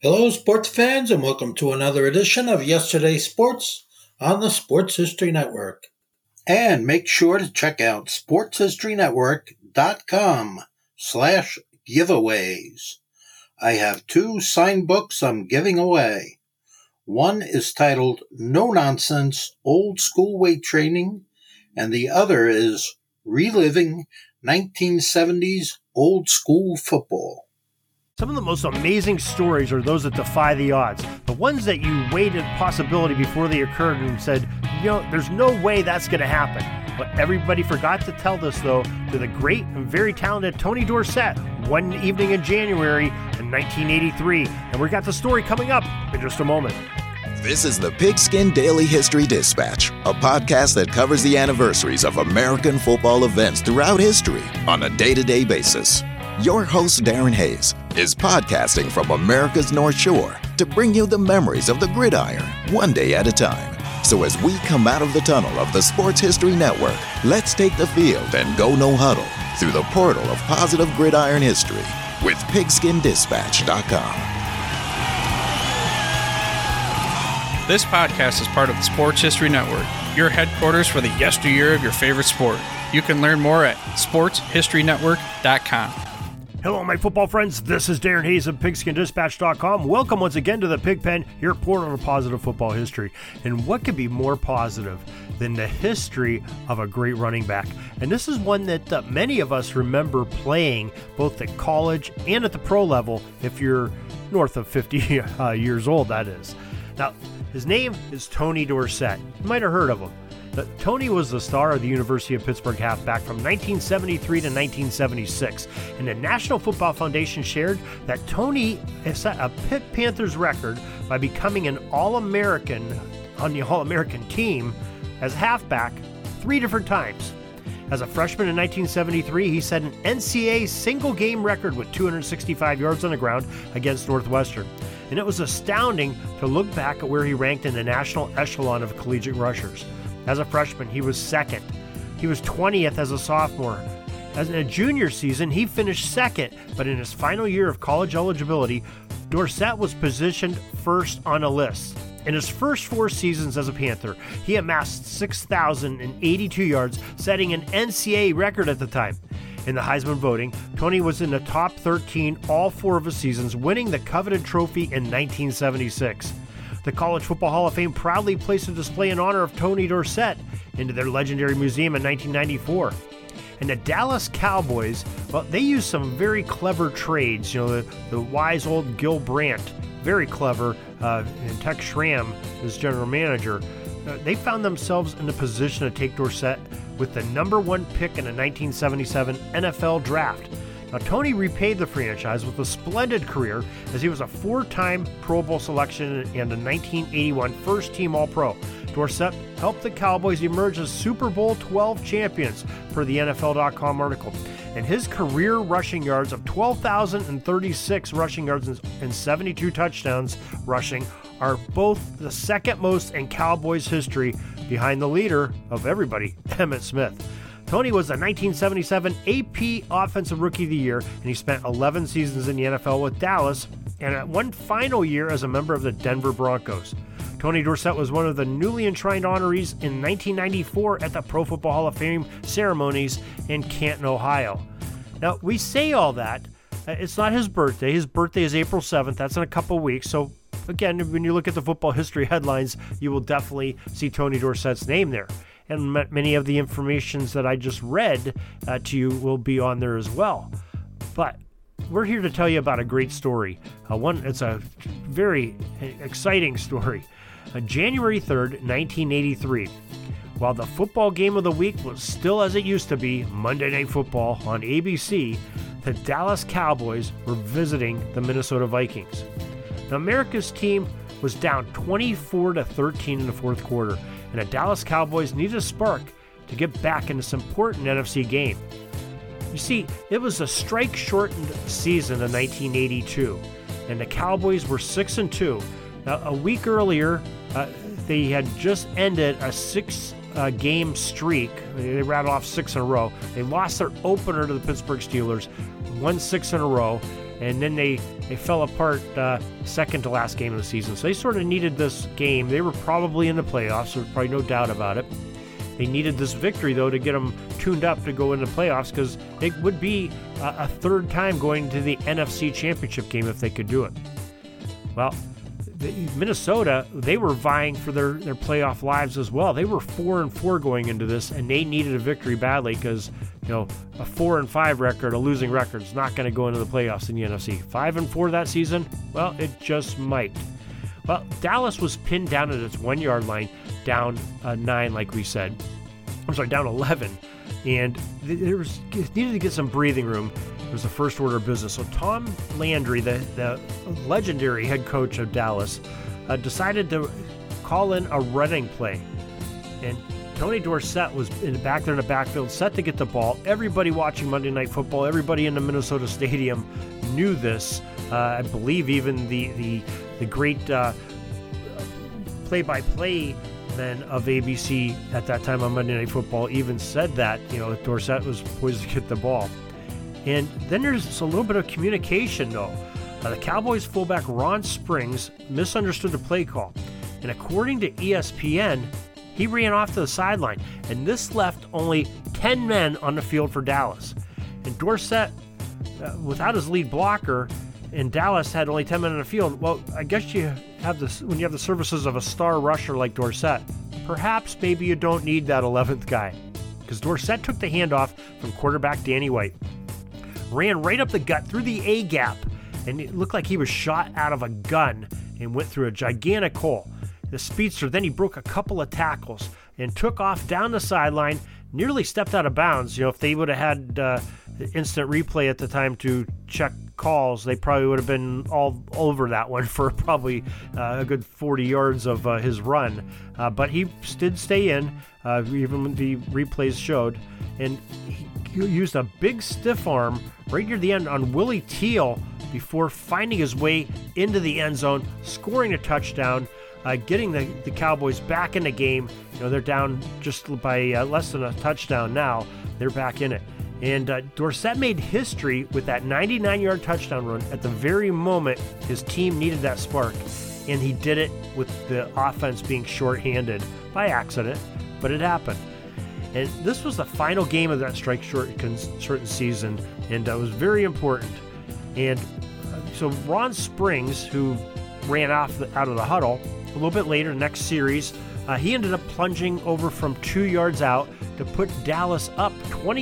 Hello, sports fans, and welcome to another edition of Yesterday's Sports on the Sports History Network. And make sure to check out sportshistorynetwork.com/giveaways. I have two signed books I'm giving away. One is titled No Nonsense Old School Weight Training, and the other is Reliving 1970s Old School Football. Some of the most amazing stories are those that defy the odds. The ones that you weighed a possibility before they occurred and said, there's no way that's going to happen. But everybody forgot to tell this, though, to the great and very talented Tony Dorsett one evening in January in 1983. And we got the story coming up in just a moment. This is the Pigskin Daily History Dispatch, a podcast that covers the anniversaries of American football events throughout history on a day-to-day basis. Your host, Darren Hayes, is podcasting from America's North Shore to bring you the memories of the gridiron one day at a time. So as we come out of the tunnel of the Sports History Network, let's take the field and go no huddle through the portal of positive gridiron history with pigskindispatch.com. This podcast is part of the Sports History Network, your headquarters for the yesteryear of your favorite sport. You can learn more at sportshistorynetwork.com. Hello, my football friends. This is Darren Hayes of pigskindispatch.com. Welcome once again to the Pigpen, your portal of positive football history. And what could be more positive than the history of a great running back? And this is one that many of us remember playing both at college and at the pro level, if you're north of 50 years old, that is. Now, his name is Tony Dorsett. You might have heard of him. Tony was the star of the University of Pittsburgh halfback from 1973 to 1976, and the National Football Foundation shared that Tony set a Pitt Panthers record by becoming an All-American on the All-American team as halfback 3 different times. As a freshman in 1973, he set an NCAA single-game record with 265 yards on the ground against Northwestern, and it was astounding to look back at where he ranked in the national echelon of collegiate rushers. As a freshman, he was second. He was 20th as a sophomore. As in a junior season, he finished second, but in his final year of college eligibility, Dorsett was positioned first on a list. In his first 4 seasons as a Panther, he amassed 6,082 yards, setting an NCAA record at the time. In the Heisman voting, Tony was in the top 13 all 4 of his seasons, winning the coveted trophy in 1976. The College Football Hall of Fame proudly placed a display in honor of Tony Dorsett into their legendary museum in 1994. And the Dallas Cowboys, well, they used some very clever trades. The wise old Gil Brandt, very clever, and Tex Schramm, his general manager. They found themselves in the position to take Dorsett with the number 1 pick in the 1977 NFL Draft. Now, Tony repaid the franchise with a splendid career as he was a 4-time Pro Bowl selection and a 1981 first-team All-Pro. Dorsett helped the Cowboys emerge as Super Bowl XII champions, per the NFL.com article. And his career rushing yards of 12,036 rushing yards and 72 touchdowns rushing are both the second most in Cowboys history, behind the leader of everybody, Emmitt Smith. Tony was the 1977 AP Offensive Rookie of the Year, and he spent 11 seasons in the NFL with Dallas and one final year as a member of the Denver Broncos. Tony Dorsett was one of the newly enshrined honorees in 1994 at the Pro Football Hall of Fame ceremonies in Canton, Ohio. Now, we say all that. It's not his birthday. His birthday is April 7th. That's in a couple weeks. So, again, when you look at the football history headlines, you will definitely see Tony Dorsett's name there. And many of the informations that I just read to you will be on there as well. But we're here to tell you about a great story. It's a very exciting story. January 3rd, 1983. While the football game of the week was still as it used to be, Monday Night Football on ABC, the Dallas Cowboys were visiting the Minnesota Vikings. Now, America's team was down 24-13 in the fourth quarter, and the Dallas Cowboys needed a spark to get back in this important NFC game. You see, it was a strike-shortened season in 1982, and the Cowboys were 6-2. Now, a week earlier, they had just ended a 6-game streak. They rattled off 6 in a row. They lost their opener to the Pittsburgh Steelers, won 6 in a row, and then they fell apart second to last game of the season. So they sort of needed this game. They were probably in the playoffs, there's probably no doubt about it. They needed this victory, though, to get them tuned up to go into the playoffs, because it would be a third time going to the NFC Championship game if they could do it. Well, Minnesota, they were vying for their playoff lives as well. They were 4-4 going into this, and they needed a victory badly because, a 4-5 record, a losing record, is not going to go into the playoffs in the NFC. 5-4 that season, well, it just might. Well, Dallas was pinned down at its 1-yard line, down 9, like we said. Down 11, and needed to get some breathing room. It was the first order of business. So Tom Landry, the legendary head coach of Dallas, decided to call in a running play. And Tony Dorsett was back there in the backfield, set to get the ball. Everybody watching Monday Night Football, everybody in the Minnesota Stadium knew this. I believe even the great play-by-play men of ABC at that time on Monday Night Football even said that, Dorsett was poised to get the ball. And then there's a little bit of communication, though. The Cowboys fullback Ron Springs misunderstood the play call. And according to ESPN, he ran off to the sideline. And this left only 10 men on the field for Dallas. And Dorsett, without his lead blocker, and Dallas had only 10 men on the field. Well, I guess you have this when you have the services of a star rusher like Dorsett. Perhaps maybe you don't need that 11th guy. Because Dorsett took the handoff from quarterback Danny White. Ran right up the gut through the A-gap, and it looked like he was shot out of a gun and went through a gigantic hole. The speedster, then he broke a couple of tackles and took off down the sideline, nearly stepped out of bounds. If they would have had instant replay at the time to check calls, they probably would have been all over that one for probably a good 40 yards of his run. But he did stay in, even when the replays showed, and he used a big stiff arm right near the end on Willie Teal before finding his way into the end zone, scoring a touchdown, getting the Cowboys back in the game. They're down just by less than a touchdown now. They're back in it. And Dorsett made history with that 99-yard touchdown run at the very moment his team needed that spark. And he did it with the offense being shorthanded by accident, but it happened. And this was the final game of that strike-shortened season, and it was very important. And so Ron Springs, who ran out of the huddle, a little bit later, next series, he ended up plunging over from 2 yards out to put Dallas up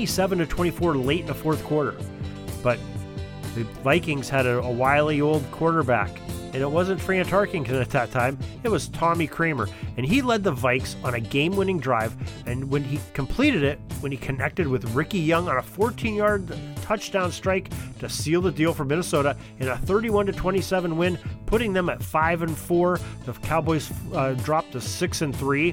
27-24 late in the fourth quarter. But the Vikings had a wily old quarterback, and it wasn't Fran Tarkenton at that time, it was Tommy Kramer. And he led the Vikes on a game-winning drive, and when he completed it, when he connected with Ricky Young on a 14-yard touchdown strike to seal the deal for Minnesota in a 31-27 win, putting them at 5-4. The Cowboys dropped to 6-3.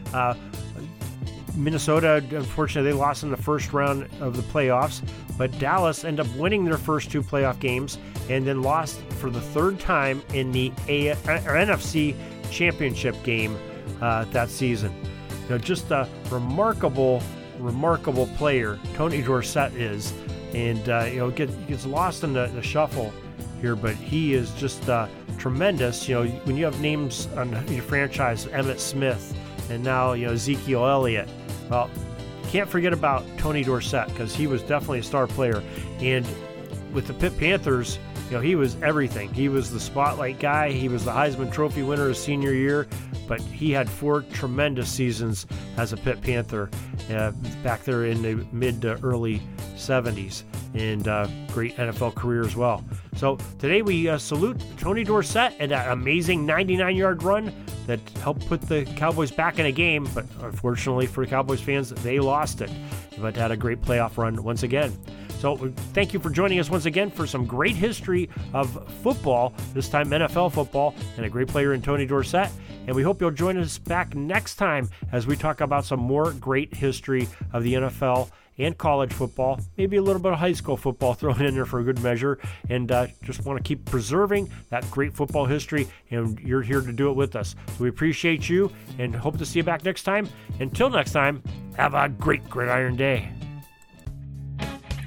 Minnesota, unfortunately, they lost in the first round of the playoffs, but Dallas ended up winning their first 2 playoff games and then lost for the third time in the NFC Championship game that season. Just a remarkable player Tony Dorsett is, and gets lost in the shuffle here, but he is just tremendous. When you have names on your franchise, Emmitt Smith, and now Ezekiel Elliott, well, can't forget about Tony Dorsett, because he was definitely a star player. And with the Pitt Panthers, he was everything. He was the spotlight guy. He was the Heisman Trophy winner his senior year, but he had 4 tremendous seasons as a Pitt Panther back there in the mid to early 70s, and great NFL career as well. So today we salute Tony Dorsett and that amazing 99-yard run that helped put the Cowboys back in a game, but unfortunately for the Cowboys fans, they lost it, but had a great playoff run once again. So thank you for joining us once again for some great history of football, this time NFL football, and a great player in Tony Dorsett. And we hope you'll join us back next time as we talk about some more great history of the NFL and college football, maybe a little bit of high school football thrown in there for a good measure, and just want to keep preserving that great football history, and you're here to do it with us. So we appreciate you and hope to see you back next time. Until next time, have a great Gridiron Day.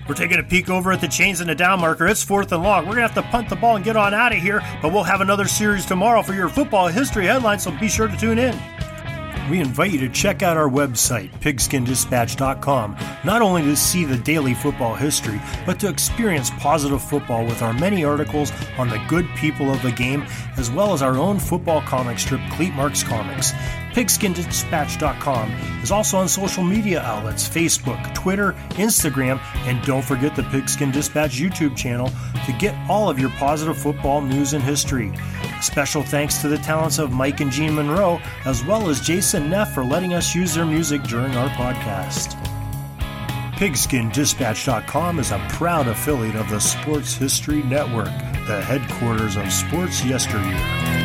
We're taking a peek over at the chains and the down marker. It's 4th and long. We're going to have to punt the ball and get on out of here, but we'll have another series tomorrow for your football history headlines, so be sure to tune in. We invite you to check out our website, pigskindispatch.com, not only to see the daily football history, but to experience positive football with our many articles on the good people of the game, as well as our own football comic strip, Cleat Marks Comics. Pigskindispatch.com is also on social media outlets, Facebook, Twitter, Instagram, and don't forget the Pigskin Dispatch YouTube channel to get all of your positive football news and history. Special thanks to the talents of Mike and Gene Monroe, as well as Jason Neff for letting us use their music during our podcast. PigskinDispatch.com is a proud affiliate of the Sports History Network, the headquarters of sports yesteryear.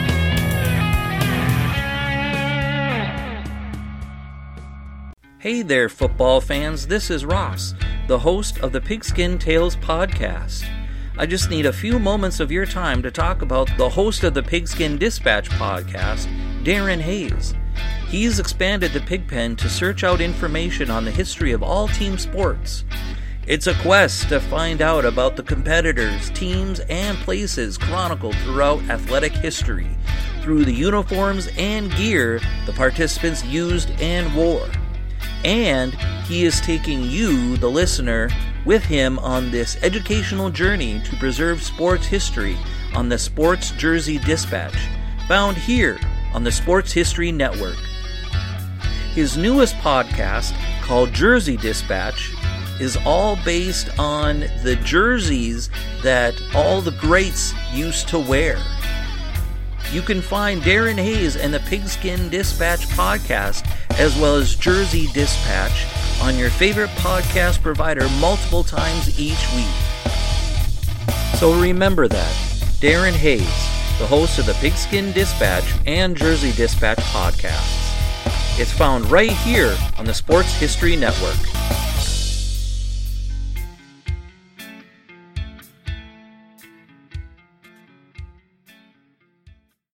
Hey there, football fans. This is Ross, the host of the Pigskin Tales podcast. I just need a few moments of your time to talk about the host of the Pigskin Dispatch podcast, Darren Hayes. He's expanded the Pigpen to search out information on the history of all team sports. It's a quest to find out about the competitors, teams, and places chronicled throughout athletic history through the uniforms and gear the participants used and wore. And he is taking you, the listener, with him on this educational journey to preserve sports history on the Sports Jersey Dispatch, found here on the Sports History Network. His newest podcast, called Jersey Dispatch, is all based on the jerseys that all the greats used to wear. You can find Darren Hayes and the Pigskin Dispatch podcast, as well as Jersey Dispatch, on your favorite podcast provider multiple times each week. So remember that, Darren Hayes, the host of the Pigskin Dispatch and Jersey Dispatch podcasts. It's found right here on the Sports History Network.